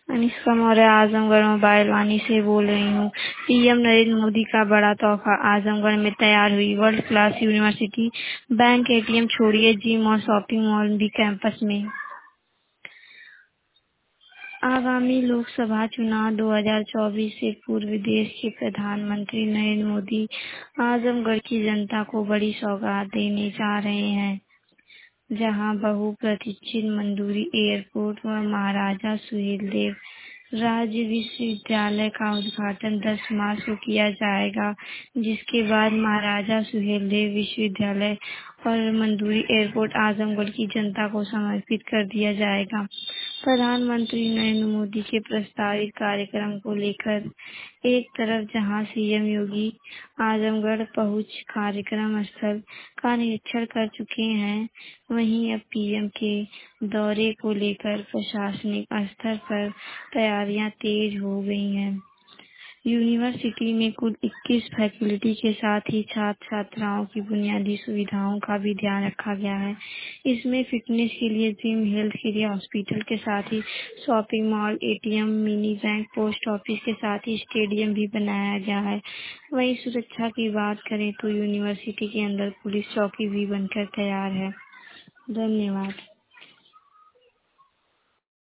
Anushka Maurya Azamgarh mobile Vaani से बोल रही हूँ। पीएम नरेंद्र मोदी का बड़ा तोहफा, आजमगढ़ में तैयार हुई world class university. Bank, ATM छोड़िए, जिम और शॉपिंग मॉल भी कैंपस में। आगामी लोकसभा चुनाव 2024 से पूर्व देश के प्रधानमंत्री नरेंद्र मोदी आजमगढ़ की जनता को बड़ी सौगात देने जा रहे हैं, जहां बहुप्रतीक्षित मंसूरी एयरपोर्ट व महाराजा सुहेलदेव राज्य विश्वविद्यालय का उद्घाटन 10 मार्च को किया जाएगा, जिसके बाद महाराजा सुहेलदेव विश्वविद्यालय और मंसूरी एयरपोर्ट आजमगढ़ की जनता को समर्पित कर दिया जाएगा। प्रधानमंत्री नरेंद्र मोदी के प्रस्तावित कार्यक्रम को लेकर एक तरफ जहां सीएम योगी आजमगढ़ पहुंच कार्यक्रम स्थल का निरीक्षण कर चुके हैं, वहीं अब पीएम के दौरे को लेकर प्रशासनिक स्तर पर तैयारियां तेज हो गई हैं। यूनिवर्सिटी में कुल 21 फैकल्टी के साथ ही छात्र छात्राओं की बुनियादी सुविधाओं का भी ध्यान रखा गया है। इसमें फिटनेस के लिए जिम, हेल्थ के लिए हॉस्पिटल के साथ ही shopping mall, ATM, mini bank, post office के साथ ही स्टेडियम भी बनाया गया है। वहीं सुरक्षा की बात करें तो यूनिवर्सिटी के अंदर पुलिस चौकी भी बनकर तैयार है। धन्यवाद।